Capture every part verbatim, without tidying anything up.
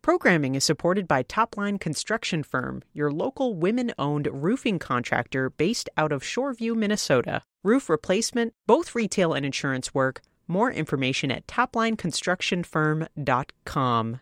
Programming is supported by Topline Construction Firm, your local women-owned roofing contractor based out of Shoreview, Minnesota. Roof replacement, both retail and insurance work. More information at topline construction firm dot com.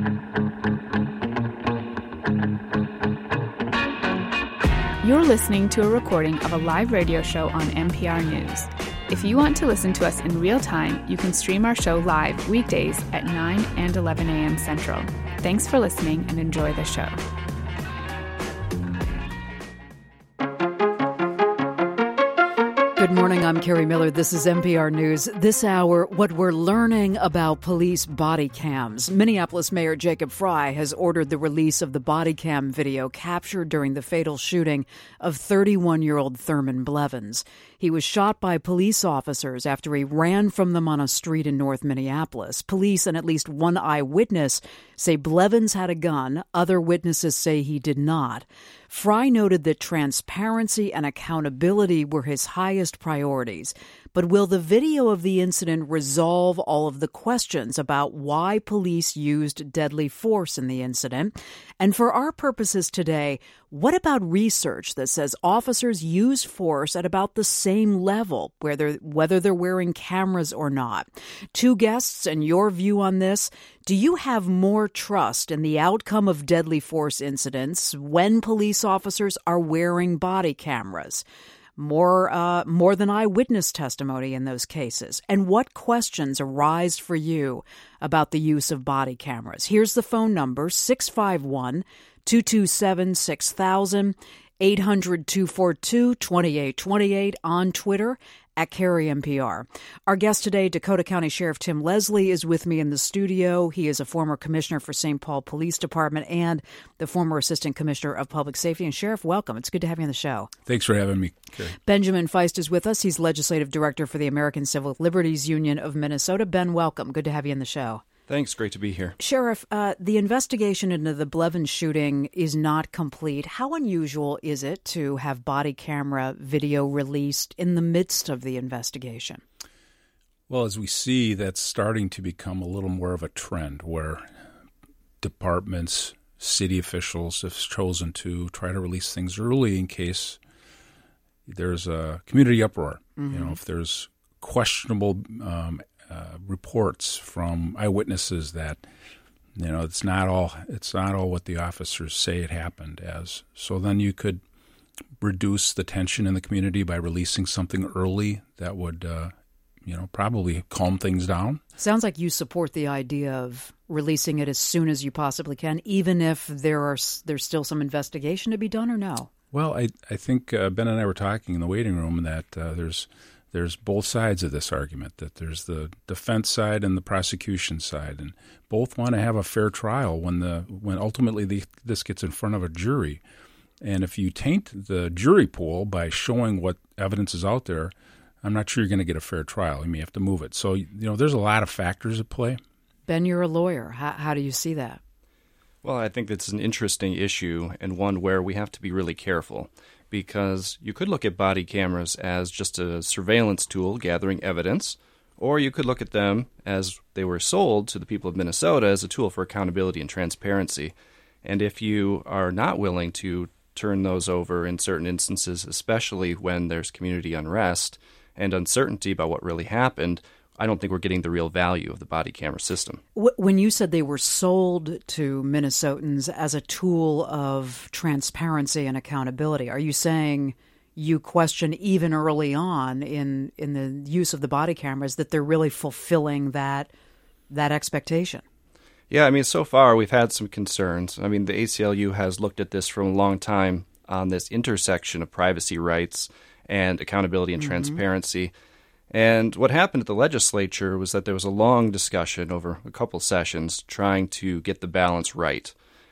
You're listening to a recording of a live radio show on N P R News. If you want to listen to us in real time, you can stream our show live weekdays at nine and eleven a.m. Central. Thanks for listening and enjoy the show. Good morning, I'm Carrie Miller. This is N P R News. This hour, what we're learning about police body cams. Minneapolis Mayor Jacob Frey has ordered the release of the body cam video captured during the fatal shooting of thirty-one-year-old Thurman Blevins. He was shot by police officers after he ran from them on a street in North Minneapolis. Police and at least one eyewitness say Blevins had a gun. Other witnesses say he did not. Frey noted that transparency and accountability were his highest priorities. But will the video of the incident resolve all of the questions about why police used deadly force in the incident? And for our purposes today, what about research that says officers use force at about the same level, whether, whether they're wearing cameras or not? Two guests and your view on this. Do you have more trust in the outcome of deadly force incidents when police officers are wearing body cameras? More uh, more than eyewitness testimony in those cases? And what questions arise for you about the use of body cameras? Here's the phone number, six five one, two two seven, six thousand, eight hundred, two four two, two eight two eight, on Twitter at Carrie N P R. Our guest today, Dakota County Sheriff Tim Leslie, is with me in the studio. He is a former commissioner for Saint Paul Police Department and the former assistant commissioner of public safety. And Sheriff, welcome. It's good to have you on the show. Thanks for having me, Carrie. Benjamin Feist is with us. He's legislative director for the American Civil Liberties Union of Minnesota. Ben, welcome. Good to have you on the show. Thanks. Great to be here. Sheriff, uh, the investigation into the Blevins shooting is not complete. How unusual is it to have body camera video released in the midst of the investigation? Well, as we see, that's starting to become a little more of a trend where departments, city officials have chosen to try to release things early in case there's a community uproar. Mm-hmm. You know, if there's questionable um Uh, reports from eyewitnesses that, you know, it's not all it's not all what the officers say it happened as. So then you could reduce the tension in the community by releasing something early that would, uh, you know, probably calm things down. Sounds like you support the idea of releasing it as soon as you possibly can, even if there are there's still some investigation to be done, or no? Well, I I think uh, Ben and I were talking in the waiting room that uh, there's. There's both sides of this argument, that there's the defense side and the prosecution side, and both want to have a fair trial when the when ultimately the, this gets in front of a jury. And if you taint the jury pool by showing what evidence is out there, I'm not sure you're going to get a fair trial. You may have to move it. So, you know, there's a lot of factors at play. Ben, you're a lawyer. How, how do you see that? Well, I think that's an interesting issue and one where we have to be really careful, because you could look at body cameras as just a surveillance tool gathering evidence, or you could look at them as they were sold to the people of Minnesota as a tool for accountability and transparency. And if you are not willing to turn those over in certain instances, especially when there's community unrest and uncertainty about what really happened, I don't think we're getting the real value of the body camera system. When you said they were sold to Minnesotans as a tool of transparency and accountability, are you saying you question even early on in, in the use of the body cameras that they're really fulfilling that that expectation? Yeah, I mean, so far we've had some concerns. I mean, the A C L U has looked at this for a long time on this intersection of privacy rights and accountability and mm-hmm. transparency. And what happened at the legislature was that there was a long discussion over a couple sessions trying to get the balance right.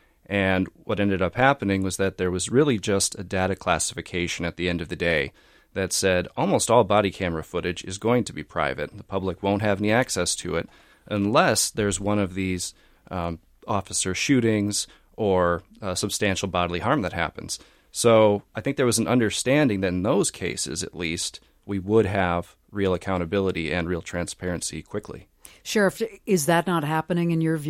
And what ended up happening was that there was really just a data classification at the end of the day that said almost all body camera footage is going to be private. The public won't have any access to it unless there's one of these um, officer shootings or uh, substantial bodily harm that happens. So I think there was an understanding that in those cases, at least, we would have real accountability and real transparency quickly. Sheriff, is that not happening in your view?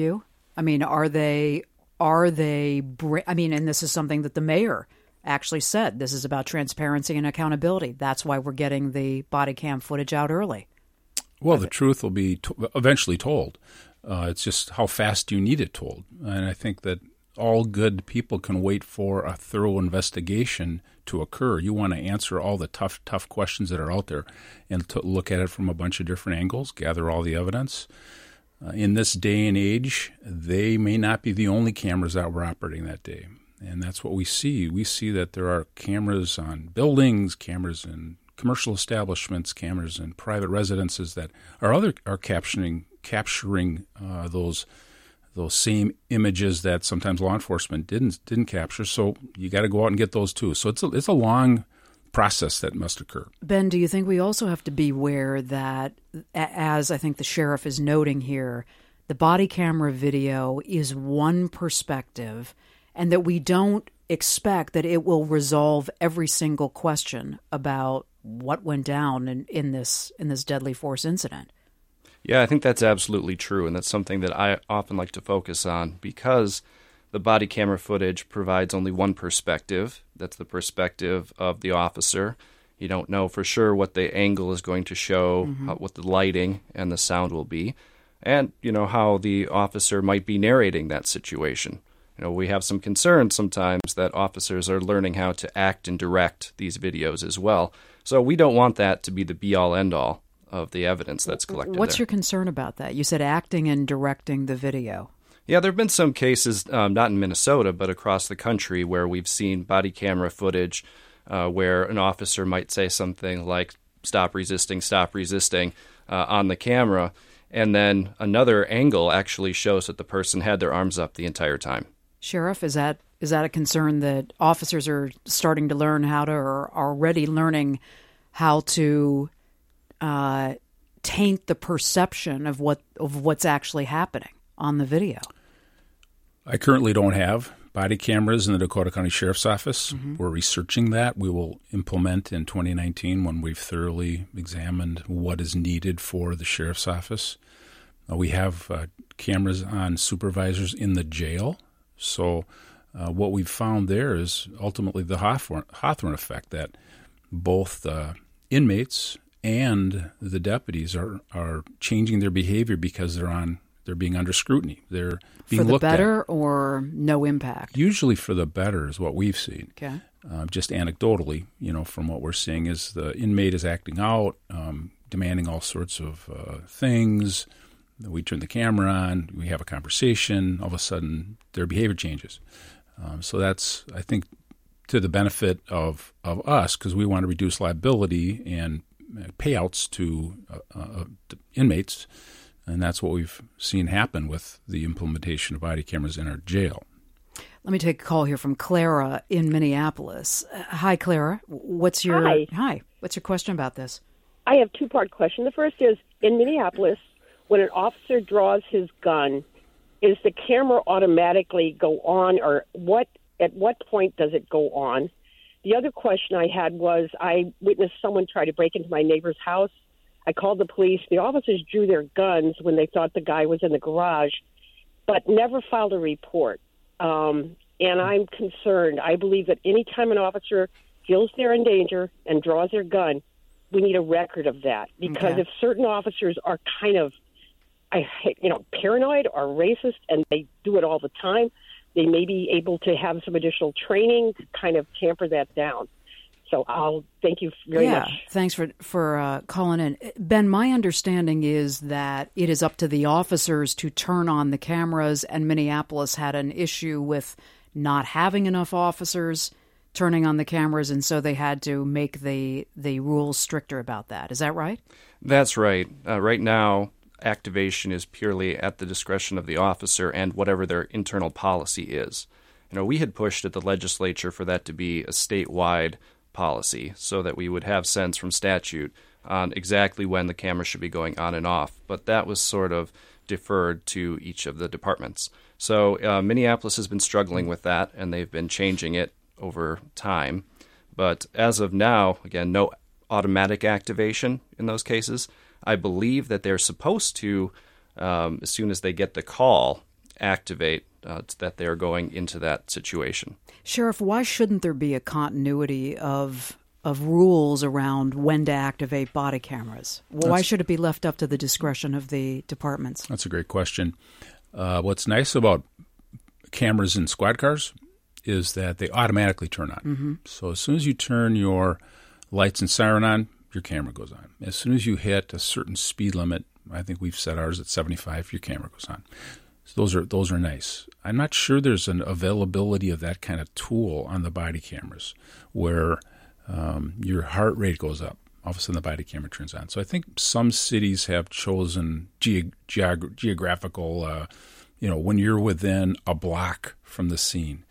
I mean, are they, are they, I mean, and this is something that the mayor actually said, this is about transparency and accountability. That's why we're getting the body cam footage out early. Well, the truth will be to- eventually told. Uh, it's just how fast you need it told. And I think that all good people can wait for a thorough investigation to occur. You want to answer all the tough, tough questions that are out there and to look at it from a bunch of different angles, gather all the evidence. Uh, in this day and age, they may not be the only cameras that were operating that day. And that's what we see. We see that there are cameras on buildings, cameras in commercial establishments, cameras in private residences that are other are capturing capturing uh, those those same images that sometimes law enforcement didn't didn't capture. So you got to go out and get those too. So it's a, it's a long process that must occur. Ben, do you think we also have to be aware that, as I think the sheriff is noting here, the body camera video is one perspective, and that we don't expect that it will resolve every single question about what went down in, in this in this deadly force incident? Yeah, I think that's absolutely true, and that's something that I often like to focus on because the body camera footage provides only one perspective. That's the perspective of the officer. You don't know for sure what the angle is going to show, mm-hmm. how, what the lighting and the sound will be, and you know how the officer might be narrating that situation. You know, we have some concerns sometimes that officers are learning how to act and direct these videos as well. So we don't want that to be the be-all, end-all of the evidence that's collected. What's there. your concern about that? You said acting and directing the video. Yeah, there have been some cases, um, not in Minnesota, but across the country, where we've seen body camera footage uh, where an officer might say something like, stop resisting, stop resisting, uh, on the camera, and then another angle actually shows that the person had their arms up the entire time. Sheriff, is that is that a concern that officers are starting to learn how to, or are already learning how to uh, taint the perception of what of what's actually happening on the video? I currently don't have body cameras in the Dakota County Sheriff's Office. Mm-hmm. We're researching that. We will implement in twenty nineteen when we've thoroughly examined what is needed for the Sheriff's Office. Uh, we have uh, cameras on supervisors in the jail. So uh, what we've found there is ultimately the Hawthorne, Hawthorne effect, that both the inmates and the deputies are, are changing their behavior because they're on they're being under scrutiny. They're being for the looked better at. Or no impact? Usually for the better is what we've seen. Okay. Uh, just anecdotally, you know, from what we're seeing is the inmate is acting out, um, demanding all sorts of uh, things. We turn the camera on, we have a conversation, all of a sudden their behavior changes. Um, so that's, I think, to the benefit of, of us, because we want to reduce liability and payouts to, uh, uh, to inmates, and that's what we've seen happen with the implementation of body cameras in our jail. Let me take a call here from Clara in Minneapolis. Uh, hi, Clara. What's your hi. hi? What's your question about this? I have two-part question. The first is, in Minneapolis, when an officer draws his gun, is the camera automatically go on, or what? At what point does it go on? The other question I had was, I witnessed someone try to break into my neighbor's house. I called the police. The officers drew their guns when they thought the guy was in the garage, but never filed a report. Um, and I'm concerned. I believe that any time an officer feels they're in danger and draws their gun, we need a record of that. Because Okay. if certain officers are kind of, I, you know, paranoid or racist, and they do it all the time, they may be able to have some additional training to kind of tamper that down. So I'll thank you very yeah, much. thanks for for uh, calling in. Ben, my understanding is that it is up to the officers to turn on the cameras, and Minneapolis had an issue with not having enough officers turning on the cameras, and so they had to make the, the rules stricter about that. Is that right? That's right. Uh, right now, activation is purely at the discretion of the officer and whatever their internal policy is. You know, we had pushed at the legislature for that to be a statewide policy so that we would have sense from statute on exactly when the camera should be going on and off, but that was sort of deferred to each of the departments. So uh, Minneapolis has been struggling with that, and they've been changing it over time. But as of now, again, no automatic activation in those cases. I believe that they're supposed to, um, as soon as they get the call, activate uh, that they're going into that situation. Sheriff, why shouldn't there be a continuity of of rules around when to activate body cameras? Why that's, should it be left up to the discretion of the departments? That's a great question. Uh, what's nice about cameras in squad cars is that they automatically turn on. Mm-hmm. So as soon as you turn your lights and siren on, your camera goes on. As soon as you hit a certain speed limit, I think we've set ours at seventy-five, your camera goes on. So those are those are nice. I'm not sure there's an availability of that kind of tool on the body cameras where um, your heart rate goes up. All of a sudden the body camera turns on. So I think some cities have chosen ge- geog- geographical, uh, you know, when you're within a block from the scene.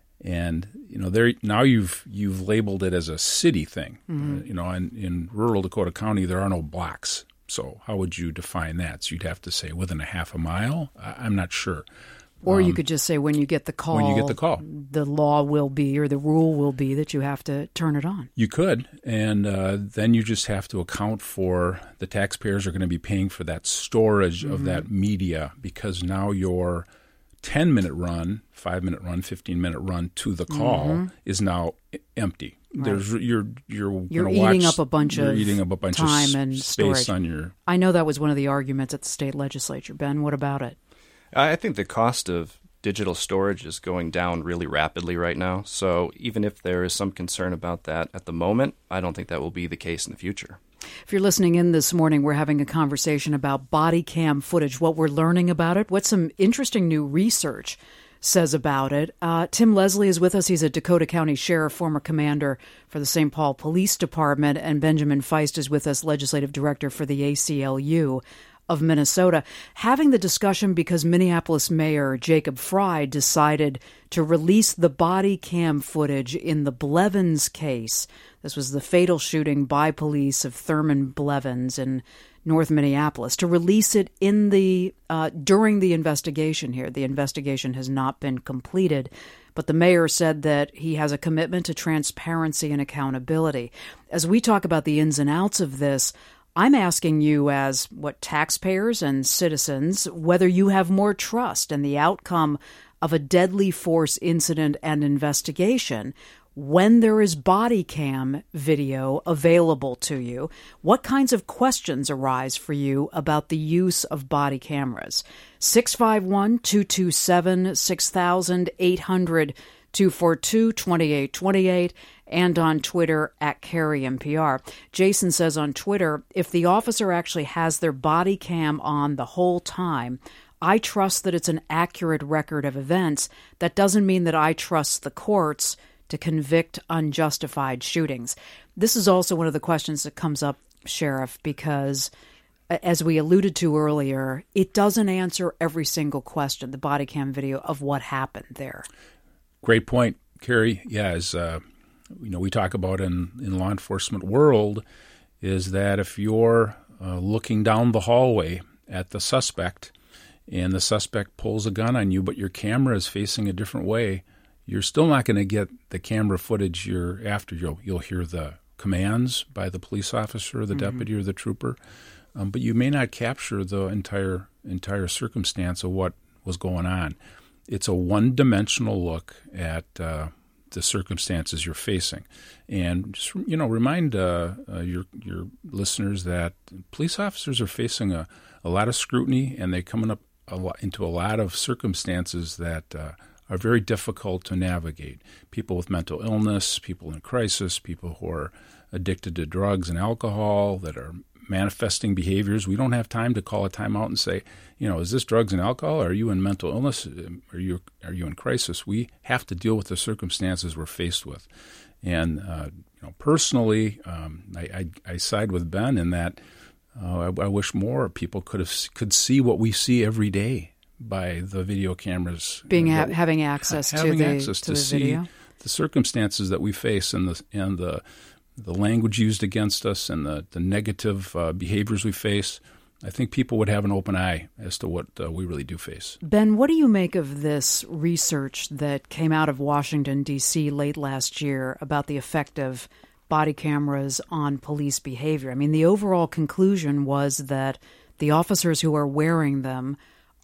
And, you know, there now you've you've labeled it as a city thing. Mm-hmm. Uh, you know, in, in rural Dakota County, there are no blocks. So how would you define that? So you'd have to say within a half a mile? I, I'm not sure. Or um, you could just say when you get the call, when you get the call, the law will be or the rule will be that you have to turn it on. You could, and uh, then you just have to account for the taxpayers are going to be paying for that storage mm-hmm. of that media because now your ten-minute run, five-minute run, fifteen-minute run to the call mm-hmm. is now empty. Right. There's you're you're you're eating watch, up a bunch you're of eating up a bunch time of and space storage. on your. I know that was one of the arguments at the state legislature. Ben, what about it? I think the cost of digital storage is going down really rapidly right now. So even if there is some concern about that at the moment, I don't think that will be the case in the future. If you're listening in this morning, we're having a conversation about body cam footage, what we're learning about it, what some interesting new research says about it. Uh, Tim Leslie is with us. He's a Dakota County Sheriff, former commander for the Saint Paul Police Department, and Benjamin Feist is with us, Legislative Director for the A C L U of Minnesota, having the discussion because Minneapolis Mayor Jacob Frey decided to release the body cam footage in the Blevins case. This was the fatal shooting by police of Thurman Blevins in North Minneapolis, to release it in the uh, during the investigation here. The investigation has not been completed, but the mayor said that he has a commitment to transparency and accountability. As we talk about the ins and outs of this, I'm asking you as, what, taxpayers and citizens, whether you have more trust in the outcome of a deadly force incident and investigation when there is body cam video available to you. What kinds of questions arise for you about the use of body cameras? six five one, two two seven, six thousand, eight hundred, two four two, two eight two eight, and on Twitter at Carrie M P R. Jason says on Twitter, if the officer actually has their body cam on the whole time, I trust that it's an accurate record of events. That doesn't mean that I trust the courts to convict unjustified shootings. This is also one of the questions that comes up, Sheriff, because as we alluded to earlier, it doesn't answer every single question, the body cam video, of what happened there. Great point, Carrie. Yeah, as uh, you know, we talk about in, in law enforcement world, is that if you're uh, looking down the hallway at the suspect and the suspect pulls a gun on you, but your camera is facing a different way, you're still not going to get the camera footage you're after. You'll, you'll hear the commands by the police officer, the mm-hmm. deputy, or the trooper, um, but you may not capture the entire entire circumstance of what was going on. It's a one-dimensional look at uh, the circumstances you're facing, and just you know, remind uh, uh, your your listeners that police officers are facing a, a lot of scrutiny, and they're coming up a lot, into a lot of circumstances that uh, are very difficult to navigate. People with mental illness, people in crisis, people who are addicted to drugs and alcohol that are manifesting behaviors. We don't have time to call a timeout and say, you know, is this drugs and alcohol? Are you in mental illness? Are you are you in crisis? We have to deal with the circumstances we're faced with. And uh, you know, personally, um, I, I, I side with Ben in that uh, I, I wish more people could have could see what we see every day by the video cameras, being ha- having access having to the access to, to the see video. The circumstances that we face and the and the the language used against us and the the negative uh, behaviors we face. I think people would have an open eye as to what uh, we really do face. Ben, what do you make of this research that came out of Washington, D C late last year about the effect of body cameras on police behavior? I mean, the overall conclusion was that the officers who are wearing them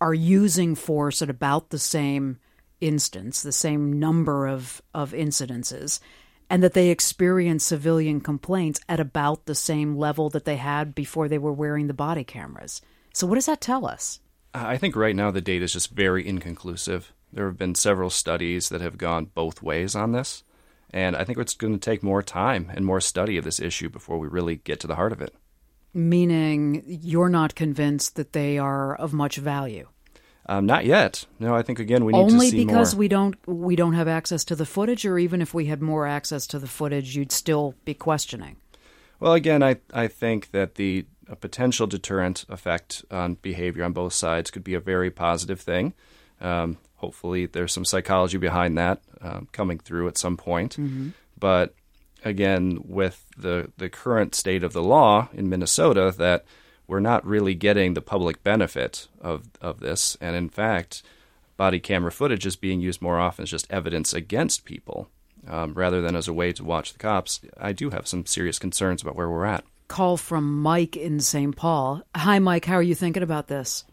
are using force at about the same instance, the same number of, of incidences, and that they experience civilian complaints at about the same level that they had before they were wearing the body cameras. So what does that tell us? I think right now the data is just very inconclusive. There have been several studies that have gone both ways on this, and I think it's going to take more time and more study of this issue before we really get to the heart of it. Meaning you're not convinced that they are of much value? Um, not yet. No, I think, again, we need Only to see more. Only because we don't, we don't have access to the footage, or even if we had more access to the footage, you'd still be questioning? Well, again, I, I think that the a potential deterrent effect on behavior on both sides could be a very positive thing. Um, hopefully there's some psychology behind that uh, coming through at some point. Mm-hmm. But again, with the, the current state of the law in Minnesota, that we're not really getting the public benefit of, of this. And in fact, body camera footage is being used more often as just evidence against people um, rather than as a way to watch the cops. I do have some serious concerns about where we're at. Call from Mike in Saint Paul. Hi, Mike. How are you thinking about this?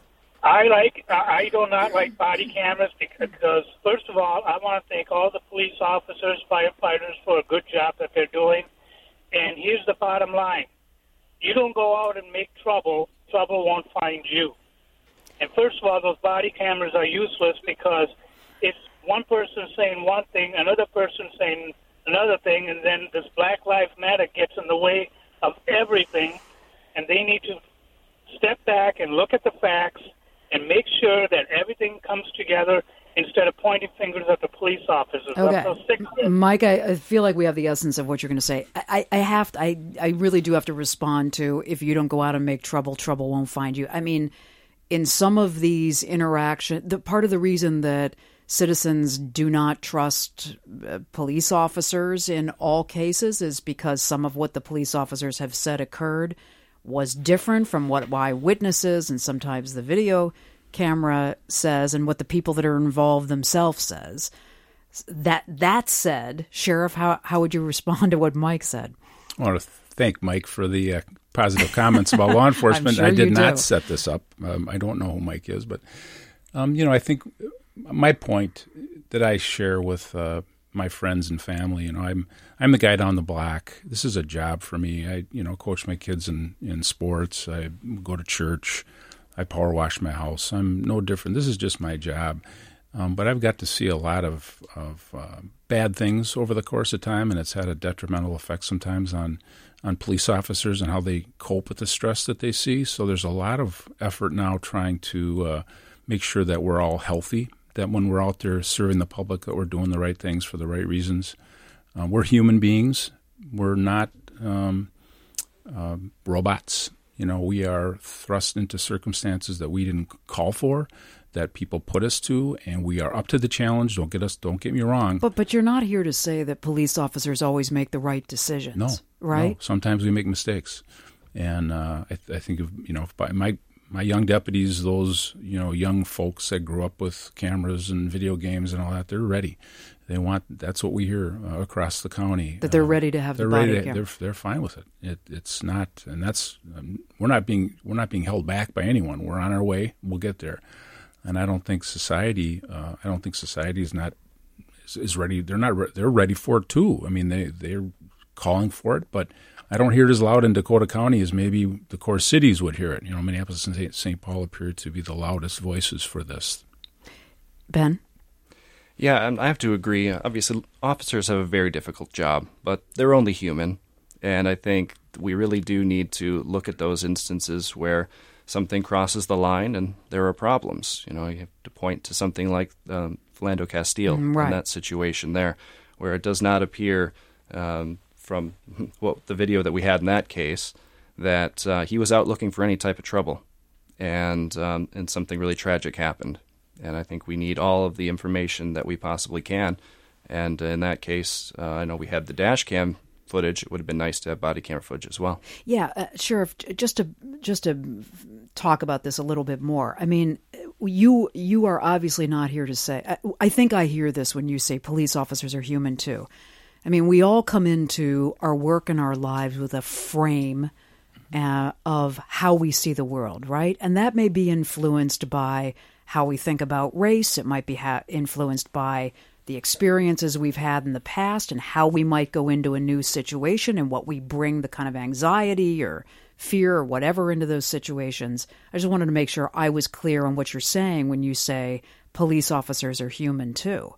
I like. I do not like body cameras because, first of all, I want to thank all the police officers, firefighters for a good job that they're doing. And here's the bottom line: you don't go out and make trouble, trouble won't find you. And first of all, those body cameras are useless because it's one person saying one thing, another person saying another thing, and then this Black Lives Matter gets in the way of everything, and they need to step back and look at the facts and make sure that everything comes together instead of pointing fingers at the police officers. Okay. I'm so sick of it. Mike, I, I feel like we have the essence of what you're going to say. I, I have to, I, I really do have to respond to, if you don't go out and make trouble, trouble won't find you. I mean, in some of these interactions, the part of the reason that citizens do not trust uh, police officers in all cases is because some of what the police officers have said occurred was different from what eyewitnesses and sometimes the video camera says and what the people that are involved themselves says. That that said, Sheriff, how how would you respond to what Mike said? I want to thank Mike for the uh, positive comments about law enforcement. sure I did you not do. set this up. Um, I don't know who Mike is, but um, you know, I think my point that I share with uh, my friends and family, you know, I'm I'm the guy down the block. This is a job for me. I you know coach my kids in, in sports. I go to church. I power wash my house. I'm no different. This is just my job. Um, but I've got to see a lot of of uh, bad things over the course of time, and it's had a detrimental effect sometimes on on police officers and how they cope with the stress that they see. So there's a lot of effort now trying to uh, make sure that we're all healthy, that when we're out there serving the public, that we're doing the right things for the right reasons. Uh, we're human beings. We're not um, uh, robots. You know, we are thrust into circumstances that we didn't call for, that people put us to, and we are up to the challenge. Don't get us. Don't get me wrong. But but you're not here to say that police officers always make the right decisions. No, right? No. Sometimes we make mistakes, and uh, I, th- I think of you know by my my young deputies, those you know young folks that grew up with cameras and video games and all that, they're ready. They want. That's what we hear uh, across the county. That they're uh, ready to have they're the body ready to, camera. They're they're fine with it. It it's not, and that's um, we're not being we're not being held back by anyone. We're on our way. We'll get there. And I don't think society. Uh, I don't think society is not is, is ready. They're not. Re- they're ready for it too. I mean, they they're calling for it, but I don't hear it as loud in Dakota County as maybe the core cities would hear it. You know, Minneapolis and Saint Paul appear to be the loudest voices for this. Ben? Yeah, and I have to agree. Obviously, officers have a very difficult job, but they're only human. And I think we really do need to look at those instances where something crosses the line and there are problems. You know, you have to point to something like um, Philando Castile Mm, right. in that situation there, where it does not appear um, from well, the video that we had in that case that uh, he was out looking for any type of trouble, and um, and something really tragic happened. And I think we need all of the information that we possibly can. And in that case, uh, I know we had the dash cam footage. It would have been nice to have body camera footage as well. Yeah, uh, Sheriff, just to just to talk about this a little bit more. I mean, you you are obviously not here to say. I, I think I hear this when you say police officers are human too. I mean, we all come into our work and our lives with a frame uh, of how we see the world, right? And that may be influenced by how we think about race. It might be ha- influenced by the experiences we've had in the past and how we might go into a new situation and what we bring, the kind of anxiety or fear or whatever into those situations. I just wanted to make sure I was clear on what you're saying when you say police officers are human too.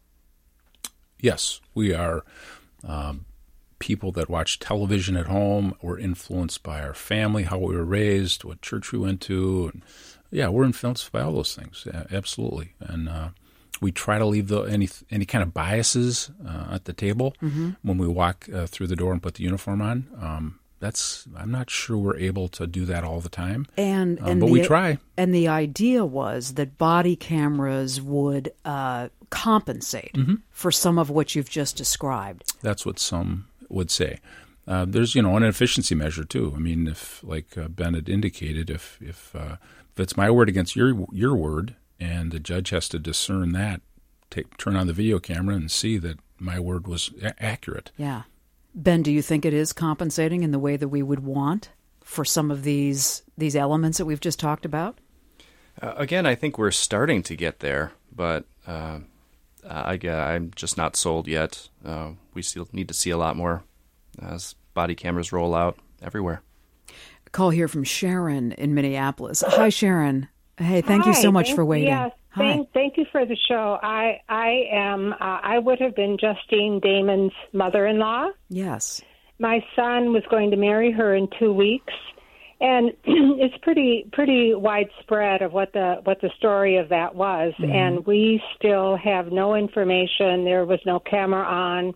Yes, we are um, people that watch television at home. We're influenced by our family, how we were raised, what church we went to. And yeah, we're influenced by all those things. Yeah, absolutely. And uh, we try to leave the, any any kind of biases uh, at the table mm-hmm. when we walk uh, through the door and put the uniform on. Um, that's I'm not sure we're able to do that all the time, and, um, and but the, we try. And the idea was that body cameras would uh, compensate mm-hmm. for some of what you've just described. That's what some would say. Uh, there's, you know, an efficiency measure too. I mean, if like uh, Ben had indicated, if if, uh, if it's my word against your your word, and the judge has to discern that, take turn on the video camera and see that my word was a- accurate. Yeah. Ben, do you think it is compensating in the way that we would want for some of these these elements that we've just talked about? Uh, again, I think we're starting to get there, but uh, I, I'm just not sold yet. Uh, we still need to see a lot more as body cameras roll out everywhere. A call here from Sharon in Minneapolis. Hi, Sharon. Hey, thank Hi, you so much thank, for waiting. Yes, Hi. Thank, thank you for the show. I I am. Uh, I would have been Justine Damon's mother-in-law. Yes. My son was going to marry her in two weeks, and it's pretty pretty widespread of what the what the story of that was. Mm-hmm. And we still have no information. There was no camera on.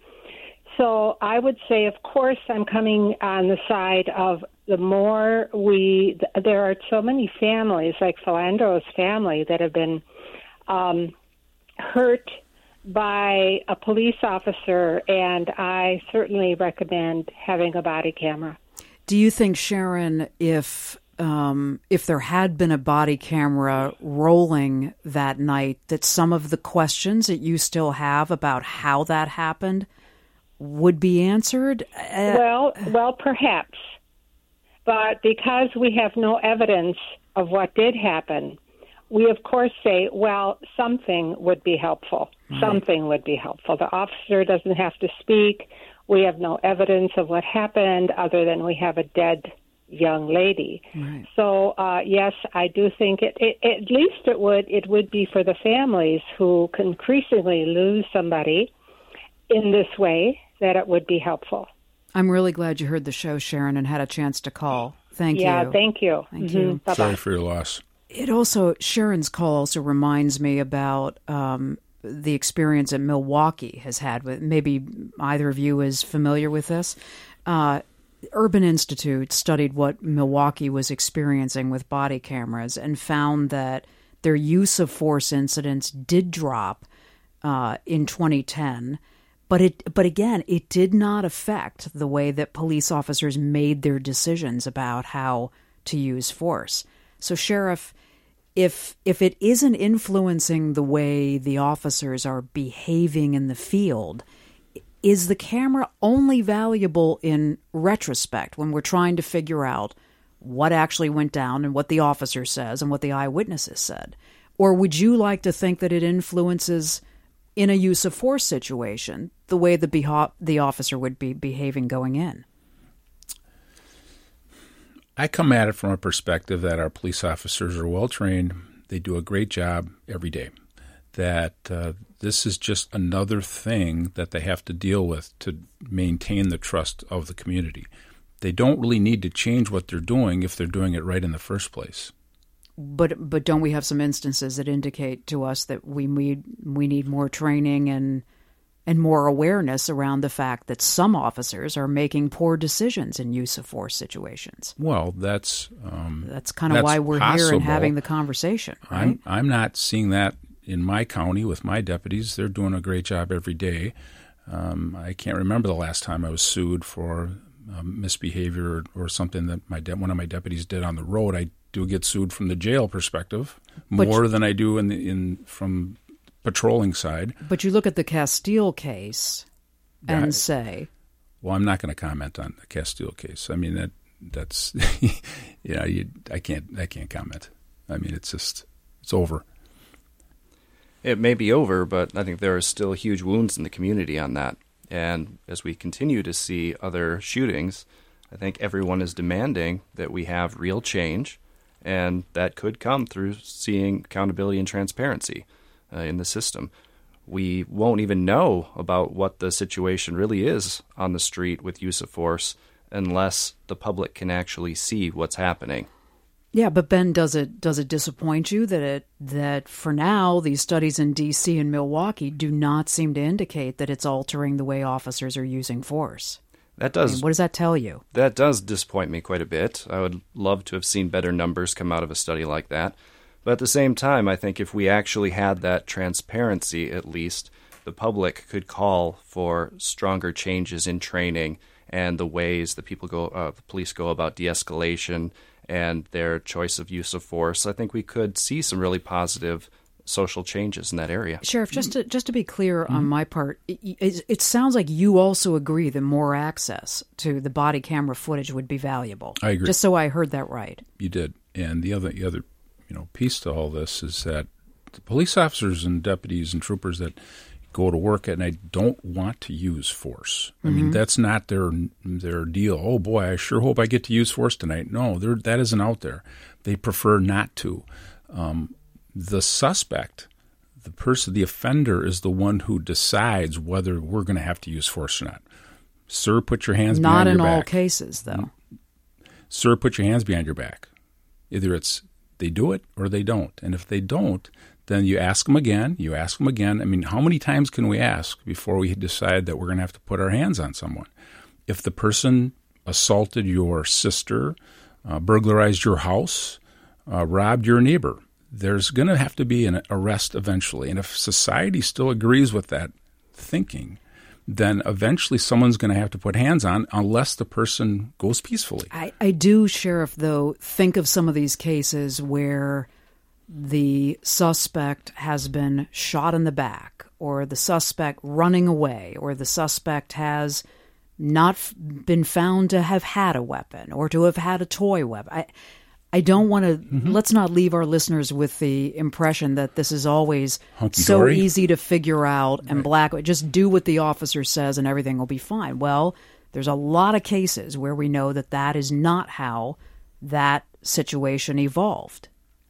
So I would say, of course, I'm coming on the side of the more we, there are so many families, like Philandro's family, that have been um, hurt by a police officer, and I certainly recommend having a body camera. Do you think, Sharon, if um, if there had been a body camera rolling that night, that some of the questions that you still have about how that happened would be answered? Uh, well, well, perhaps. But because we have no evidence of what did happen, we, of course, say, well, something would be helpful. Right. Something would be helpful. The officer doesn't have to speak. We have no evidence of what happened other than we have a dead young lady. Right. So, uh, yes, I do think it, it, at least it would, it would be for the families who increasingly lose somebody in this way, that it would be helpful. I'm really glad you heard the show, Sharon, and had a chance to call. Thank yeah, you. Yeah, thank you. Thank mm-hmm. you. Bye-bye. Sorry for your loss. It also, Sharon's call also reminds me about um, the experience that Milwaukee has had with, maybe either of you is familiar with this. Uh, Urban Institute studied what Milwaukee was experiencing with body cameras and found that their use of force incidents did drop uh, in twenty ten. But it, but again, it did not affect the way that police officers made their decisions about how to use force. So, Sheriff, if if it isn't influencing the way the officers are behaving in the field, is the camera only valuable in retrospect when we're trying to figure out what actually went down and what the officer says and what the eyewitnesses said? Or would you like to think that it influences, in a use of force situation, the way the beha- the officer would be behaving going in? I come at it from a perspective that our police officers are well trained. They do a great job every day. That uh, this is just another thing that they have to deal with to maintain the trust of the community. They don't really need to change what they're doing if they're doing it right in the first place. But but don't we have some instances that indicate to us that we need we need more training and and more awareness around the fact that some officers are making poor decisions in use of force situations? Well, that's um, that's kind of why we're possible. here and having the conversation. Right? I'm I'm not seeing that in my county with my deputies. They're doing a great job every day. Um, I can't remember the last time I was sued for um, misbehavior or, or something that my de- one of my deputies did on the road. I do get sued from the jail perspective more than I do in the, in from patrolling side. But you look at the Castile case and yeah, say, well, I'm not going to comment on the Castile case. I mean, that that's, you know, you, I can't, I can't comment. I mean, it's just, it's over. It may be over, but I think there are still huge wounds in the community on that. And as we continue to see other shootings, I think everyone is demanding that we have real change, and that could come through seeing accountability and transparency uh, in the system. We won't even know about what the situation really is on the street with use of force unless the public can actually see what's happening. Yeah, but Ben, does it does it disappoint you that it that for now these studies in D C and Milwaukee do not seem to indicate that it's altering the way officers are using force? That does. I mean, what does that tell you? That does disappoint me quite a bit. I would love to have seen better numbers come out of a study like that. But at the same time, I think if we actually had that transparency, at least, the public could call for stronger changes in training and the ways that people go, uh, the police go about de-escalation and their choice of use of force. I think we could see some really positive social changes in that area. Sheriff, just to just to be clear mm-hmm. on my part, it, it sounds like you also agree that more access to the body camera footage would be valuable. I agree. Just so I heard that right. You did. And the other the other you know piece to all this is that the police officers and deputies and troopers that go to work at night don't want to use force. I mm-hmm. mean, that's not their their deal. Oh, boy, I sure hope I get to use force tonight. No, that isn't out there. They prefer not to. Um, the suspect, the person, the offender, is the one who decides whether we're going to have to use force or not. Sir, put your hands not behind your back. Not in all cases, though. Sir, put your hands behind your back. Either it's they do it or they don't. And if they don't, then you ask them again, you ask them again. I mean, how many times can we ask before we decide that we're going to have to put our hands on someone? If the person assaulted your sister, uh, burglarized your house, uh, robbed your neighbor, there's going to have to be an arrest eventually. And if society still agrees with that thinking, then eventually someone's going to have to put hands on unless the person goes peacefully. I, I do, Sheriff, though, think of some of these cases where the suspect has been shot in the back, or the suspect running away, or the suspect has not f- been found to have had a weapon or to have had a toy weapon. I, I don't want to, mm-hmm. let's not leave our listeners with the impression that this is always so easy to figure out and right. black. Just do what the officer says and everything will be fine. Well, there's a lot of cases where we know that that is not how that situation evolved.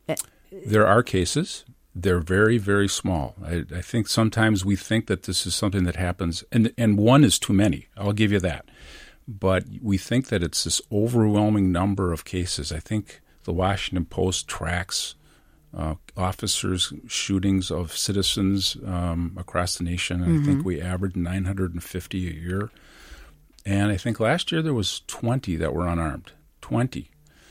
There are cases. They're very, very small. I, I think sometimes we think that this is something that happens, and and one is too many. I'll give you that. But we think that it's this overwhelming number of cases. I think the Washington Post tracks uh, officers' shootings of citizens um, across the nation. Mm-hmm. I think we averaged nine hundred fifty a year. And I think last year there was twenty that were unarmed. twenty.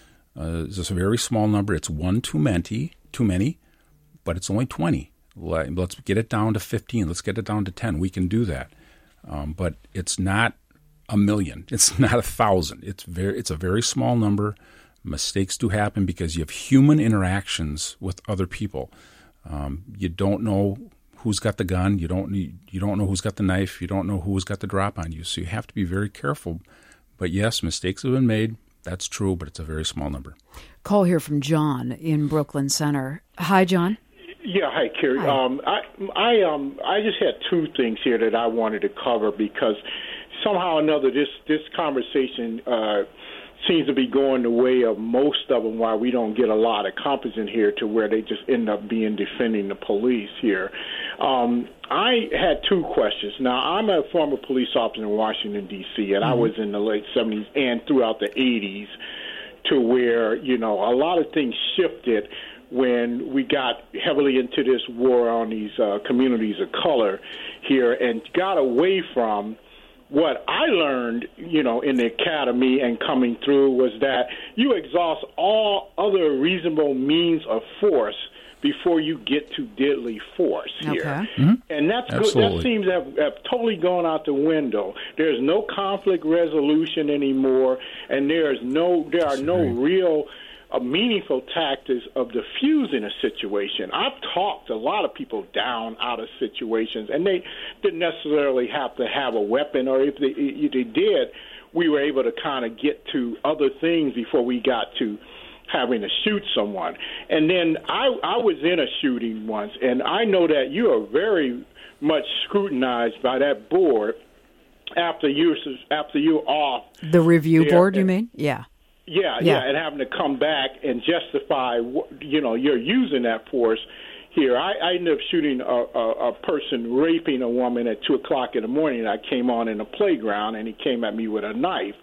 Uh, it's a very small number. It's one too many, too many, but it's only twenty. Let's get it down to fifteen. Let's get it down to ten. We can do that. Um, but it's not a million. It's not a thousand. It's very. It's a very small number. Mistakes do happen because you have human interactions with other people. Um, you don't know who's got the gun. You don't. You don't know who's got the knife. You don't know who's got the drop on you. So you have to be very careful. But yes, mistakes have been made. That's true, but it's a very small number. Call here from John in Brooklyn Center. Hi, John. Yeah, hi, Carrie. Hi. Um, I, I, um, I just had two things here that I wanted to cover because somehow or another this this conversation uh, seems to be going the way of most of them. Why we don't get a lot accomplished in here to where they just end up being defending the police here. Um, I had two questions. Now, I'm a former police officer in Washington, D C, and mm-hmm. I was in the late seventies and throughout the eighties to where, you know, a lot of things shifted when we got heavily into this war on these uh, communities of color here and got away from what I learned, you know, in the academy and coming through was that you exhaust all other reasonable means of force before you get to deadly force here. Okay. Mm-hmm. And that's Absolutely. good. That seems to have, have totally gone out the window. There's no conflict resolution anymore, and there's no there are no real uh, meaningful tactics of diffusing a situation. I've talked a lot of people down out of situations, and they didn't necessarily have to have a weapon, or if they, if they did, we were able to kind of get to other things before we got to having to shoot someone. And then I, I was in a shooting once, and I know that you are very much scrutinized by that board after you after you're off. The review there. board, you mean? Yeah. Yeah, Yeah. yeah, and having to come back and justify, you know, you're using that force here. I, I ended up shooting a, a, a person raping a woman at two o'clock in the morning. I came on in the playground, and he came at me with a knife.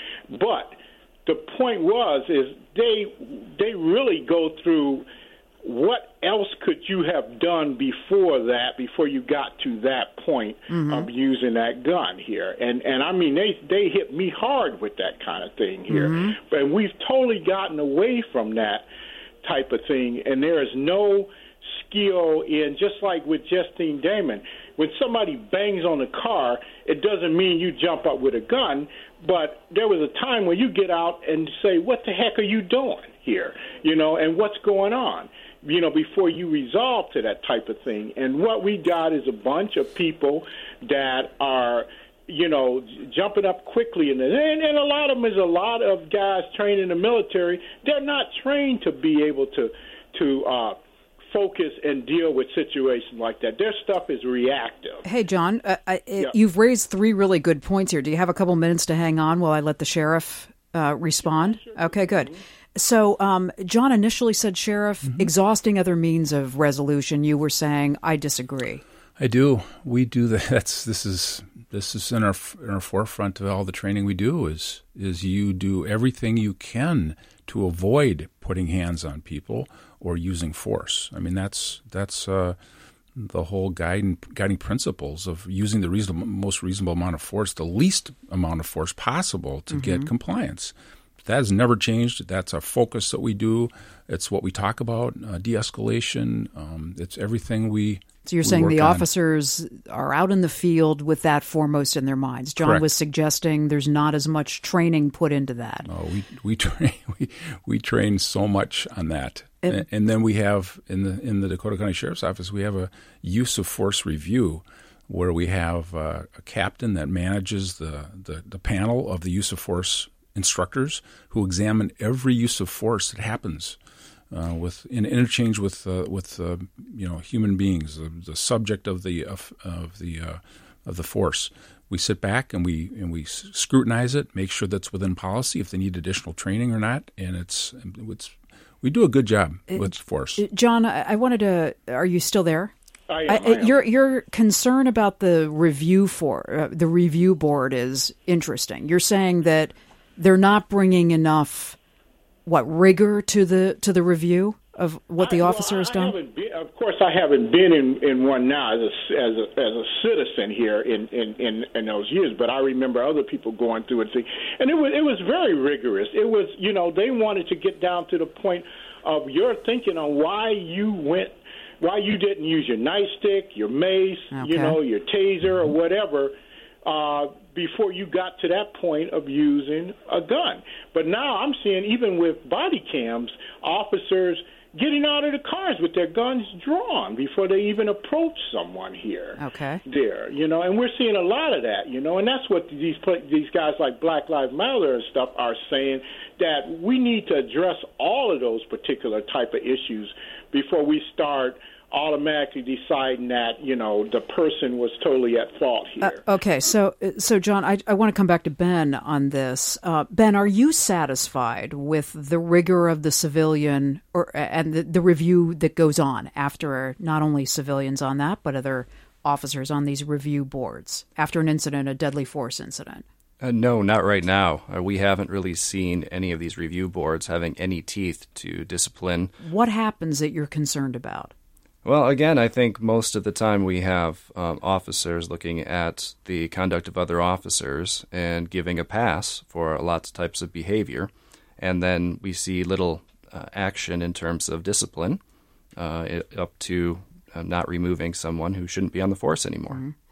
But the point was, is they they really go through what else could you have done before that, before you got to that point mm-hmm. of using that gun here. And and I mean, they, they hit me hard with that kind of thing here. Mm-hmm. But we've totally gotten away from that type of thing, and there is no skill in, just like with Justine Damon, when somebody bangs on a car, it doesn't mean you jump up with a gun, but there was a time where you get out and say, what the heck are you doing here? You know, and what's going on? You know, before you resolve to that type of thing. And what we got is a bunch of people that are, you know, jumping up quickly. And, and, and a lot of them is a lot of guys trained in the military. They're not trained to be able to, to uh, focus and deal with situations like that. Their stuff is reactive. Hey, John, uh, I, yeah. you've raised three really good points here. Do you have a couple minutes to hang on while I let the sheriff uh, respond? Sure. Okay, good. Mm-hmm. So, um, John initially said, Sheriff, mm-hmm. exhausting other means of resolution. You were saying, I disagree. I do. We do that. That's this is this is in our in our forefront of all the training we do. Is is you do everything you can to avoid putting hands on people or using force. I mean, that's that's uh, the whole guiding guiding principles of using the reasonable, most reasonable amount of force, the least amount of force possible to mm-hmm. get compliance. That has never changed. That's a focus that we do. It's what we talk about, uh, de-escalation. Um, it's everything we So you're we saying the on. officers are out in the field with that foremost in their minds. John Correct. was suggesting there's not as much training put into that. Oh, we we train we, we train so much on that. And, and, and then we have in the in the Dakota County Sheriff's Office, we have a use of force review where we have uh, a captain that manages the, the, the panel of the use of force instructors who examine every use of force that happens uh, with in interchange with uh, with uh, you know human beings, the, the subject of the of, of the uh, of the force. We sit back and we and we scrutinize it, make sure that's within policy, if they need additional training or not, and it's it's we do a good job with force. John, I wanted to. Are you still there? I am, I, I am. Your your concern about the review for uh, the review board is interesting. You're saying that they're not bringing enough, what, rigor to the to the review of what the I, officer well, has I done? haven't been, of course, I haven't been in, in one now as a, as a as a citizen here in, in, in, in those years, but I remember other people going through it, and it was it was very rigorous. It was, you know, they wanted to get down to the point of your thinking on why you went, why you didn't use your nightstick, your mace, Okay. you know, your taser or whatever. Uh, before you got to that point of using a gun. But now I'm seeing, even with body cams, officers getting out of the cars with their guns drawn before they even approach someone here. Okay. There, you know, and we're seeing a lot of that, you know, and that's what these these guys like Black Lives Matter and stuff are saying, that we need to address all of those particular type of issues before we start automatically deciding that, you know, the person was totally at fault here. Uh, okay, so, so John, I, I want to come back to Ben on this. Uh, Ben, are you satisfied with the rigor of the civilian or and the, the review that goes on after not only civilians on that, but other officers on these review boards after an incident, a deadly force incident? Uh, no, not right now. Uh, we haven't really seen any of these review boards having any teeth to discipline. What happens that you're concerned about? Well, again, I think most of the time we have um, officers looking at the conduct of other officers and giving a pass for lots of types of behavior, and then we see little uh, action in terms of discipline, uh, it, up to uh, not removing someone who shouldn't be on the force anymore. Mm-hmm.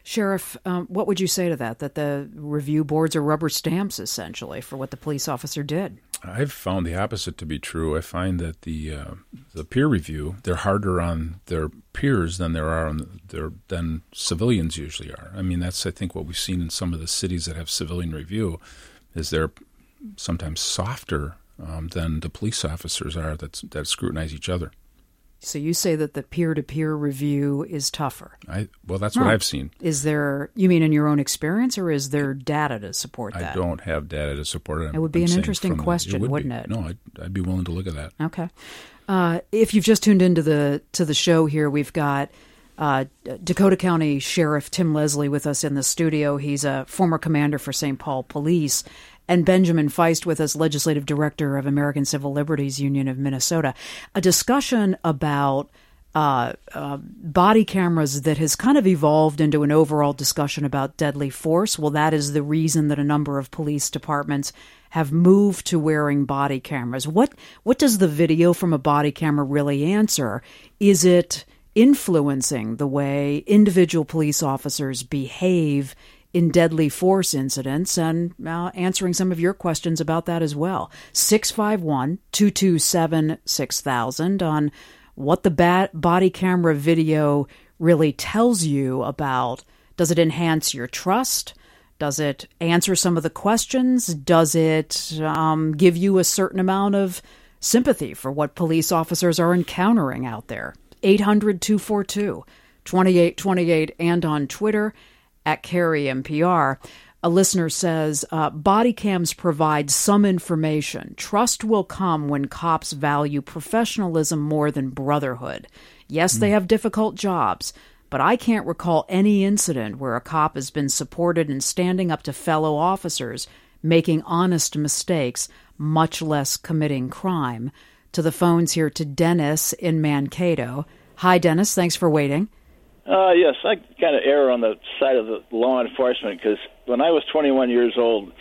Sheriff, um, what would you say to that, that the review boards are rubber stamps, essentially, for what the police officer did? I've found the opposite to be true. I find that the uh, the peer review, they're harder on their peers than there are on their than civilians usually are. I mean, that's I think what we've seen in some of the cities that have civilian review, is they're sometimes softer um, than the police officers are that that scrutinize each other. So you say that the peer-to-peer review is tougher. I well, that's huh. what I've seen. Is there? You mean in your own experience, or is there data to support that? I don't have data to support it. It would be I'm an interesting the, question, it would wouldn't be. it? No, I'd, I'd be willing to look at that. Okay. Uh, if you've just tuned into the to the show here, we've got uh, Dakota County Sheriff Tim Leslie with us in the studio. He's a former commander for Saint Paul Police. And Benjamin Feist with us, Legislative Director of American Civil Liberties Union of Minnesota. A discussion about uh, uh, body cameras that has kind of evolved into an overall discussion about deadly force. Well, that is the reason that a number of police departments have moved to wearing body cameras. What what does the video from a body camera really answer? Is it influencing the way individual police officers behave in deadly force incidents, and uh, answering some of your questions about that as well? six five one, two two seven, six thousand on what the bat- body camera video really tells you about. Does it enhance your trust? Does it answer some of the questions? Does it um, give you a certain amount of sympathy for what police officers are encountering out there? eight hundred, two four two, two eight two eight and on Twitter at Carrie M P R. A listener says, uh, body cams provide some information. Trust will come when cops value professionalism more than brotherhood. Yes, mm. they have difficult jobs, but I can't recall any incident where a cop has been supported in standing up to fellow officers, making honest mistakes, much less committing crime. To the phones here to Dennis in Mankato. Hi, Dennis. Thanks for waiting. Uh, yes, I kind of err on the side of the law enforcement because when I was twenty-one years old,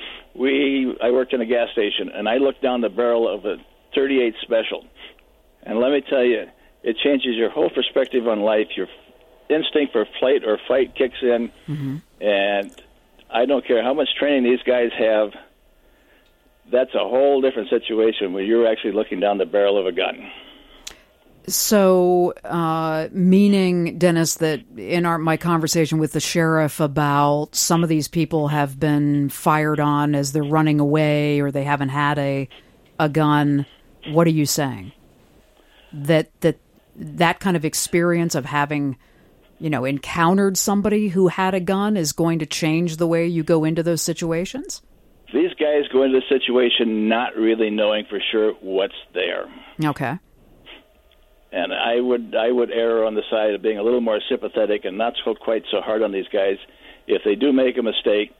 we I worked in a gas station, and I looked down the barrel of a thirty-eight Special. And let me tell you, it changes your whole perspective on life. Your instinct for flight or fight kicks in, mm-hmm. and I don't care how much training these guys have, that's a whole different situation when you're actually looking down the barrel of a gun. So, uh, meaning, Dennis, that in our my conversation with the sheriff about some of these people have been fired on as they're running away or they haven't had a a gun, what are you saying? That that that kind of experience of having, you know, encountered somebody who had a gun is going to change the way you go into those situations? These guys go into the situation not really knowing for sure what's there. Okay. And I would I would err on the side of being a little more sympathetic and not so quite so hard on these guys. If they do make a mistake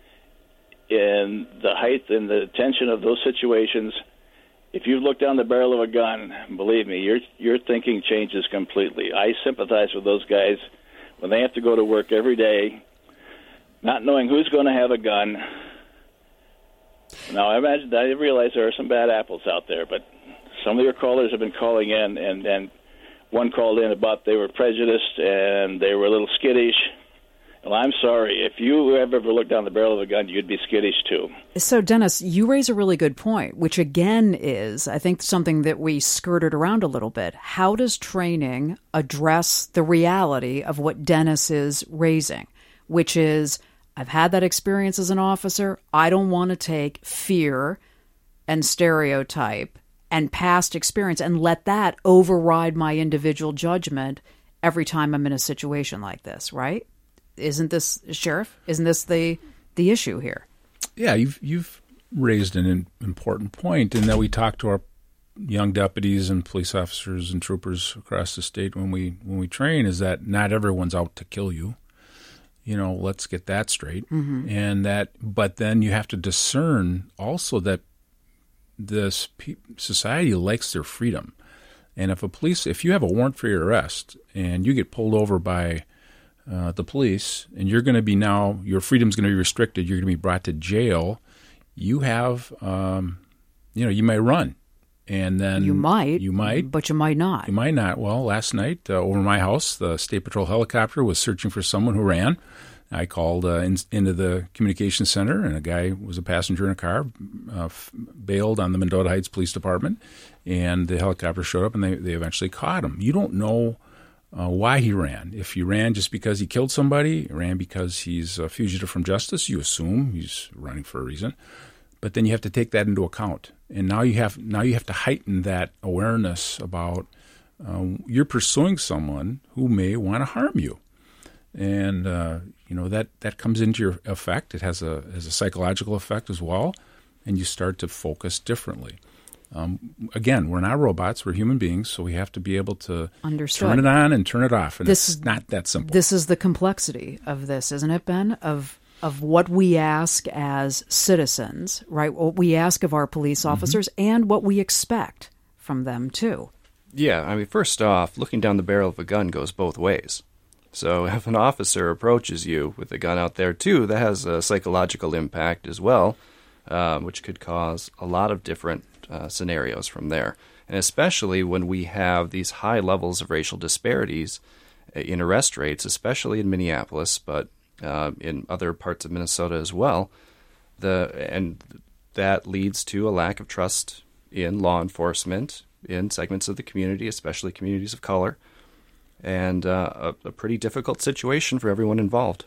in the height and the tension of those situations, if you look down the barrel of a gun, believe me, your your thinking changes completely. I sympathize with those guys when they have to go to work every day, not knowing who's going to have a gun. Now, I imagine I realize there are some bad apples out there, but some of your callers have been calling in, and, and one called in about they were prejudiced and they were a little skittish. Well, I'm sorry. If you have ever looked down the barrel of a gun, you'd be skittish too. So, Dennis, you raise a really good point, which again is, I think, something that we skirted around a little bit. How does training address the reality of what Dennis is raising, which is, I've had that experience as an officer. I don't want to take fear and stereotype and past experience and let that override my individual judgment every time I'm in a situation like this, right? Isn't this, Sheriff, isn't this the the issue here? Yeah, you've you've raised an important point in that we talk to our young deputies and police officers and troopers across the state when we when we train is that not everyone's out to kill you. You know, let's get that straight. Mm-hmm. And that, but then you have to discern also that this pe- society likes their freedom. And if a police, if you have a warrant for your arrest and you get pulled over by uh, the police and you're going to be now, your freedom's going to be restricted, you're going to be brought to jail, you have, um, you know, you may run. And then you might, you might, but you might not. You might not. Well, last night uh, over my house, the State Patrol helicopter was searching for someone who ran. I called uh, in, into the communications center, and a guy was a passenger in a car, uh, f- bailed on the Mendota Heights Police Department, and the helicopter showed up, and they, they eventually caught him. You don't know uh, why he ran. If he ran just because he killed somebody, ran because he's a fugitive from justice, you assume he's running for a reason. But then you have to take that into account, and now you have now you have to heighten that awareness about uh, you're pursuing someone who may want to harm you. And, uh, you know, that, that comes into your effect. It has a has a psychological effect as well, and you start to focus differently. Um, again, we're not robots. We're human beings, so we have to be able to Understood. turn it on and turn it off, and This- it's not that simple. This is the complexity of this, isn't it, Ben? Of of what we ask as citizens, right? What we ask of our police officers Mm-hmm. and what we expect from them, too. Yeah, I mean, first off, looking down the barrel of a gun goes both ways. So if an officer approaches you with a gun out there, too, that has a psychological impact as well, um, which could cause a lot of different uh, scenarios from there. And especially when we have these high levels of racial disparities in arrest rates, especially in Minneapolis, but uh, in other parts of Minnesota as well, the and that leads to a lack of trust in law enforcement in segments of the community, especially communities of color, and uh, a, a pretty difficult situation for everyone involved.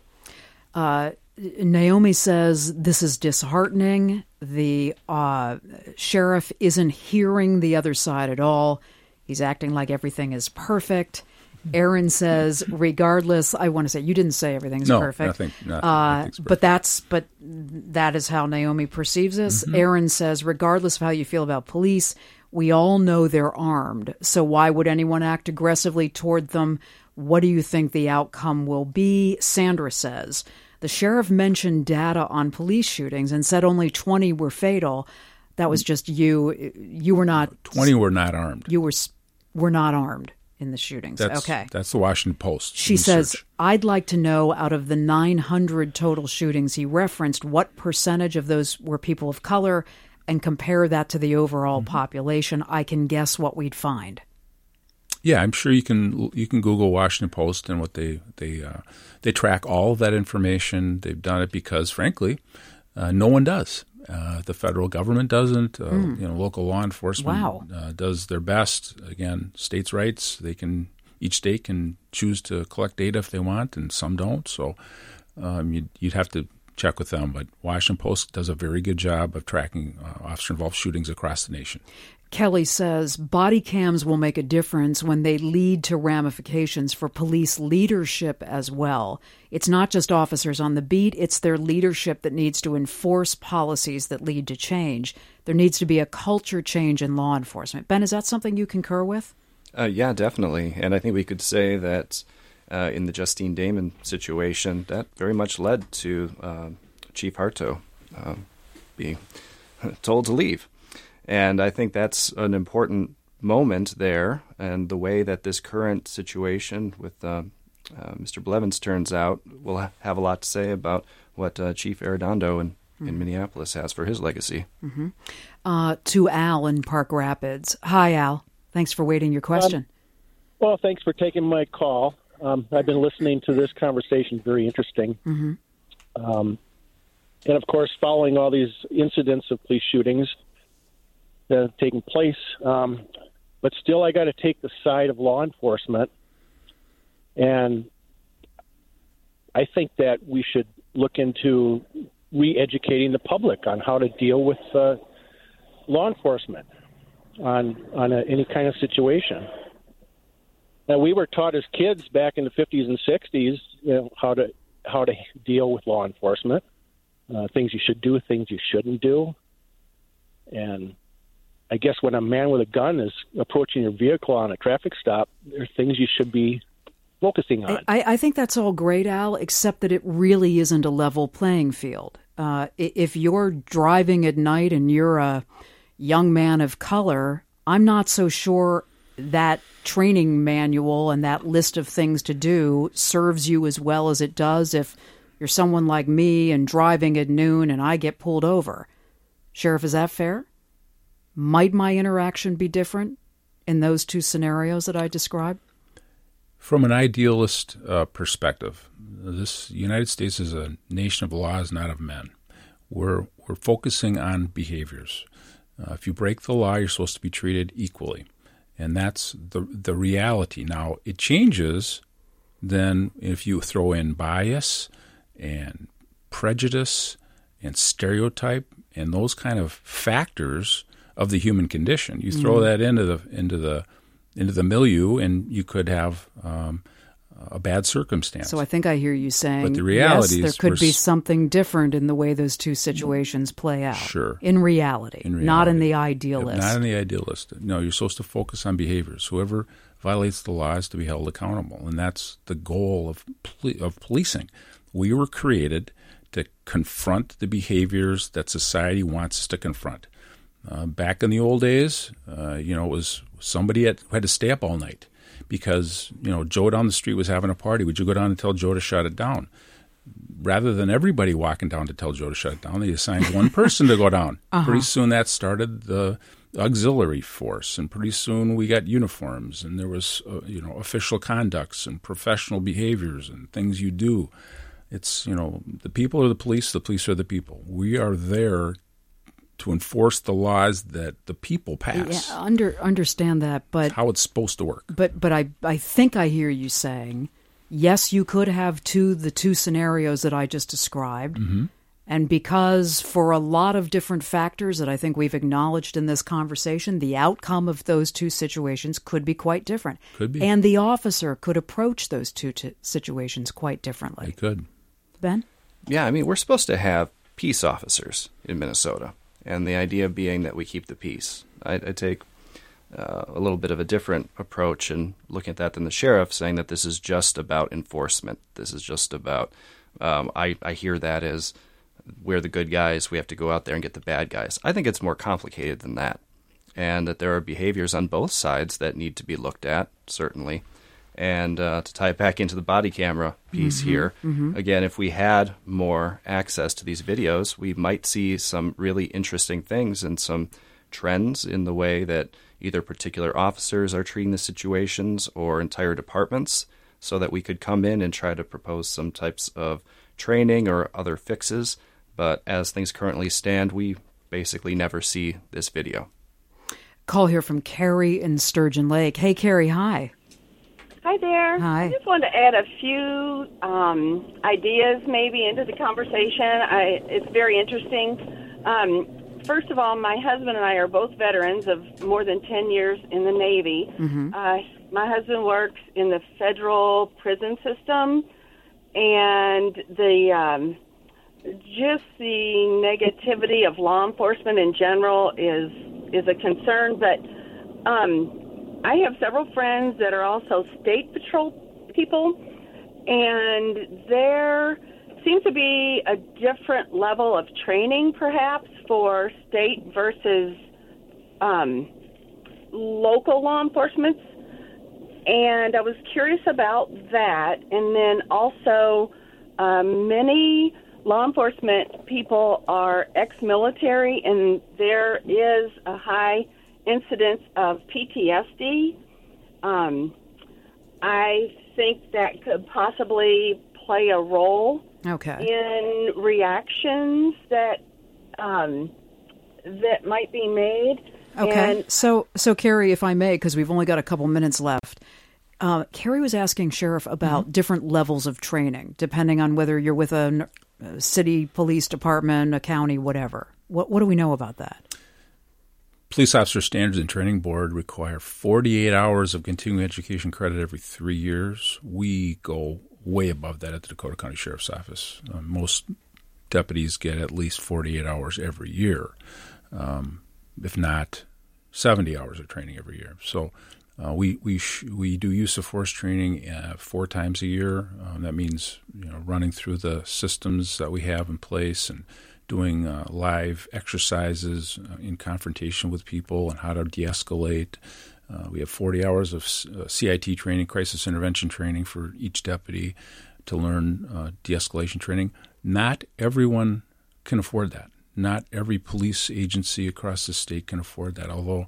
Uh, Naomi says this is disheartening. The uh, sheriff isn't hearing the other side at all. He's acting like everything is perfect. Aaron says, regardless, I want to say, you didn't say everything's no, perfect. Nothing, nothing, uh, nothing's perfect. But that's, but that is how Naomi perceives this. Mm-hmm. Aaron says, regardless of how you feel about police, we all know they're armed. So why would anyone act aggressively toward them? What do you think the outcome will be? Sandra says, the sheriff mentioned data on police shootings and said only twenty were fatal. That was just you. You were not. twenty were not armed. You were were not armed in the shootings. That's, okay. That's the Washington Post. She research. says, I'd like to know out of the nine hundred total shootings he referenced, what percentage of those were people of color, and compare that to the overall Mm-hmm. population. I can guess what we'd find. Yeah, I'm sure you can you can Google Washington Post, and what they they uh, they track all of that information. They've done it because, frankly, uh, no one does. Uh, the federal government doesn't. Uh, mm. You know, local law enforcement wow. uh, does their best. Again, states' rights. They can each state can choose to collect data if they want, and some don't. So um, you'd, you'd have to check with them. But Washington Post does a very good job of tracking uh, officer-involved shootings across the nation. Kelly says body cams will make a difference when they lead to ramifications for police leadership as well. It's not just officers on the beat, it's their leadership that needs to enforce policies that lead to change. There needs to be a culture change in law enforcement. Ben, is that something you concur with? Uh, yeah, definitely. And I think we could say that uh, in the Justine Damon situation, that very much led to uh, Chief Harto uh, being told to leave. And I think that's an important moment there, and the way that this current situation with uh, uh, Mister Blevins turns out will ha- have a lot to say about what uh, Chief Arredondo in, mm-hmm. in Minneapolis has for his legacy. Mm-hmm. Uh, to Al in Park Rapids. Hi, Al. Thanks for waiting your question. Um, well, thanks for taking my call. Um, I've been listening to this conversation. Very interesting. Mm-hmm. Um, and, of course, following all these incidents of police shootings that have taken place. Um, but still, I got to take the side of law enforcement. And I think that we should look into re-educating the public on how to deal with uh, law enforcement on on a, any kind of situation. Now, we were taught as kids back in the fifties and sixties, you know, how to how to deal with law enforcement, uh, things you should do, things you shouldn't do, and I guess when a man with a gun is approaching your vehicle on a traffic stop, there are things you should be focusing on. I, I think that's all great, Al, except that it really isn't a level playing field. Uh, if you're driving at night and you're a young man of color, I'm not so sure that training manual and that list of things to do serves you as well as it does if you're someone like me and driving at noon and I get pulled over. Sheriff, is that fair? Might my interaction be different in those two scenarios that I described? From an idealist uh, perspective, this United States is a nation of laws, not of men. We're we're focusing on behaviors. Uh, if you break the law, you're supposed to be treated equally, and that's the the reality. Now it changes then if you throw in bias and prejudice and stereotype and those kind of factors of the human condition. You throw mm. that into the into the into the milieu, and you could have um, a bad circumstance. So I think I hear you saying, but the reality yes, is there could be something different in the way those two situations play out. Sure. In reality, in reality. Not in the idealist. Not in the idealist. No, you're supposed to focus on behaviors. Whoever violates the law is to be held accountable, and that's the goal of poli- of policing. We were created to confront the behaviors that society wants us to confront. Uh, back in the old days, uh, you know, it was somebody had, had to stay up all night because, you know, Joe down the street was having a party. Would you go down and tell Joe to shut it down? Rather than everybody walking down to tell Joe to shut it down, they assigned one person to go down. Uh-huh. Pretty soon that started the auxiliary force, and pretty soon we got uniforms, and there was, uh, you know, official conducts and professional behaviors and things you do. It's, you know, the people are the police, the police are the people. We are there to enforce the laws that the people pass. Yeah, under, understand that, but... It's how it's supposed to work. But but I, I think I hear you saying, yes, you could have two the two scenarios that I just described, mm-hmm. and because for a lot of different factors that I think we've acknowledged in this conversation, the outcome of those two situations could be quite different. Could be. And the officer could approach those two t- situations quite differently. They could. Ben? Yeah, I mean, we're supposed to have peace officers in Minnesota, and the idea being that we keep the peace. I, I take uh, a little bit of a different approach in looking at that than the sheriff, saying that this is just about enforcement. This is just about, um, I, I hear that as we're the good guys, we have to go out there and get the bad guys. I think it's more complicated than that, and that there are behaviors on both sides that need to be looked at, certainly. And uh, to tie it back into the body camera piece mm-hmm, here, mm-hmm. again, if we had more access to these videos, we might see some really interesting things and some trends in the way that either particular officers are treating the situations or entire departments, so that we could come in and try to propose some types of training or other fixes. But as things currently stand, we basically never see this video. Call here from Carrie in Sturgeon Lake. Hey, Carrie, hi. Hi there. Hi. I just wanted to add a few um, ideas maybe into the conversation. I, it's very interesting. Um, first of all, my husband and I are both veterans of more than ten years in the Navy. Mm-hmm. Uh, my husband works in the federal prison system, and the um, just the negativity of law enforcement in general is is a concern. But um, I have several friends that are also state patrol people, and there seems to be a different level of training, perhaps, for state versus um, local law enforcement. And I was curious about that. And then also, um, many law enforcement people are ex-military, and there is a high incidence of P T S D. Um, I think that could possibly play a role okay. in reactions that um, that might be made. Okay. And so, so Carrie, if I may, because we've only got a couple minutes left, uh, Carrie was asking Sheriff about mm-hmm. different levels of training, depending on whether you're with a, a city police department, a county, whatever. What, what do we know about that? Police Officer Standards and Training Board require forty-eight hours of continuing education credit every three years. We go way above that at the Dakota County Sheriff's Office. Uh, most deputies get at least forty-eight hours every year, um, if not seventy hours of training every year. So uh, we we sh- we do use of force training uh, four times a year. Um, that means you know running through the systems that we have in place and doing uh, live exercises uh, in confrontation with people and how to de-escalate. Uh, we have forty hours of uh, C I T training, crisis intervention training for each deputy to learn uh, de-escalation training. Not everyone can afford that. Not every police agency across the state can afford that, although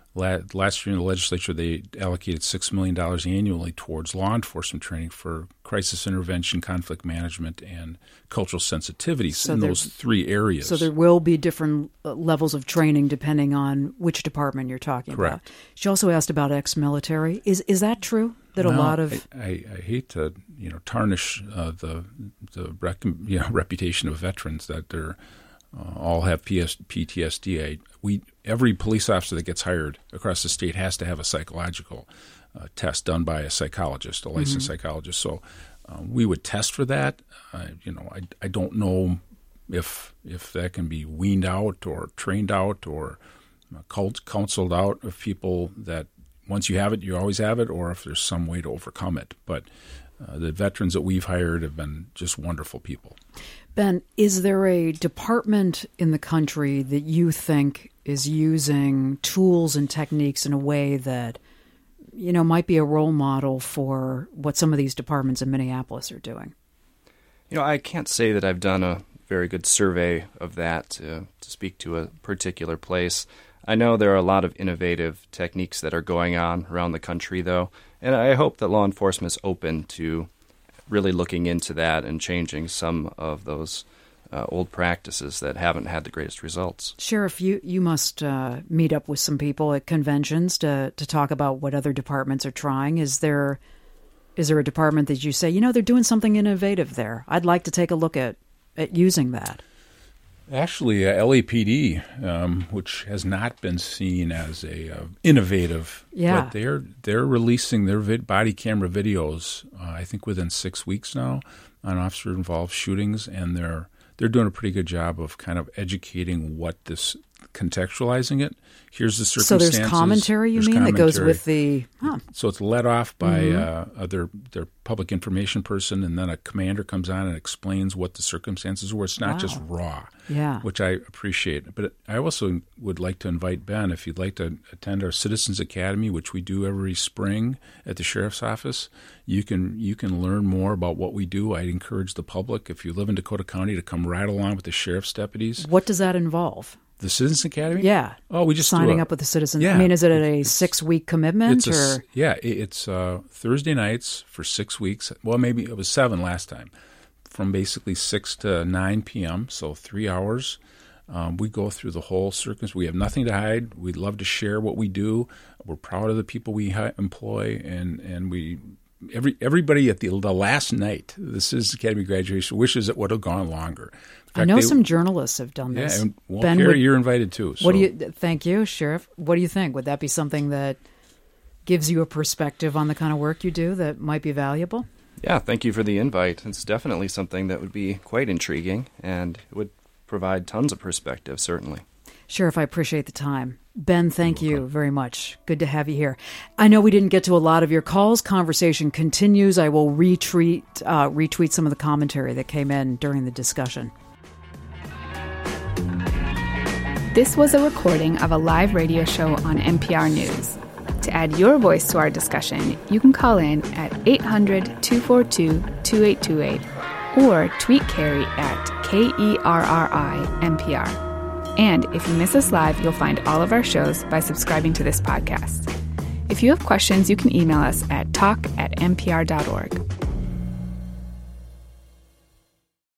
Last year in the legislature, they allocated six million dollars annually towards law enforcement training for crisis intervention, conflict management, and cultural sensitivities so in those three areas. So there will be different levels of training depending on which department you're talking Correct. about. She also asked about ex-military. Is is that true? That no, a lot of I, I, I hate to you know tarnish uh, the the rec- you know, reputation of veterans that they're uh, all have P T S D. I, we every police officer that gets hired across the state has to have a psychological uh, test done by a psychologist, a licensed mm-hmm. psychologist. So uh, we would test for that. Uh, you know, I, I don't know if if that can be weaned out or trained out or uh, counseled out of people that once you have it, you always have it, or if there's some way to overcome it. But uh, the veterans that we've hired have been just wonderful people. Ben, is there a department in the country that you think is using tools and techniques in a way that, you know, might be a role model for what some of these departments in Minneapolis are doing? You know, I can't say that I've done a very good survey of that to, to speak to a particular place. I know there are a lot of innovative techniques that are going on around the country, though, and I hope that law enforcement is open to really looking into that and changing some of those uh, old practices that haven't had the greatest results. Sheriff, you, you must uh, meet up with some people at conventions to, to talk about what other departments are trying. Is there is there a department that you say, you know, they're doing something innovative there? I'd like to take a look at, at using that. Actually, uh, L A P D, um, which has not been seen as a uh, innovative, yeah. but they're they're releasing their vid- body camera videos. Uh, I think within six weeks now on officer-involved shootings, and they're they're doing a pretty good job of kind of educating what this, contextualizing it. Here's the circumstances. So there's commentary, you there's mean, commentary. that goes with the... Huh. So it's led off by mm-hmm. uh, their, their public information person, and then a commander comes on and explains what the circumstances were. It's not wow. just raw, yeah. which I appreciate. But I also would like to invite Ben, if you'd like to attend our Citizens Academy, which we do every spring at the Sheriff's Office. You can you can learn more about what we do. I'd encourage the public, if you live in Dakota County, to come right along with the sheriff's deputies. What does that involve? The Citizens Academy? Yeah. Oh, we just signing a, up with the Citizens. Yeah, I mean, is it a six-week commitment? It's or? A, yeah, it's uh, Thursday nights for six weeks. Well, maybe it was seven last time, from basically six to nine p.m., so three hours. Um, we go through the whole circus. We have nothing to hide. We'd love to share what we do. We're proud of the people we hi- employ, and, and we every everybody at the, the last night, the Citizens Academy graduation, wishes it would have gone longer. I know they, some journalists have done this. Yeah, and well, Ben, Carrie, would, you're invited too. So. What do you? Thank you, Sheriff. What do you think? Would that be something that gives you a perspective on the kind of work you do that might be valuable? Yeah, thank you for the invite. It's definitely something that would be quite intriguing, and it would provide tons of perspective, certainly. Sheriff, I appreciate the time. Ben, thank you very much. Good to have you here. I know we didn't get to a lot of your calls. Conversation continues. I will retweet, uh, retweet some of the commentary that came in during the discussion. This was a recording of a live radio show on N P R News. To add your voice to our discussion, you can call in at eight hundred, two four two, two eight two eight or tweet Carrie at K E R R I N P R. And if you miss us live, you'll find all of our shows by subscribing to this podcast. If you have questions, you can email us at talk at n p r dot org.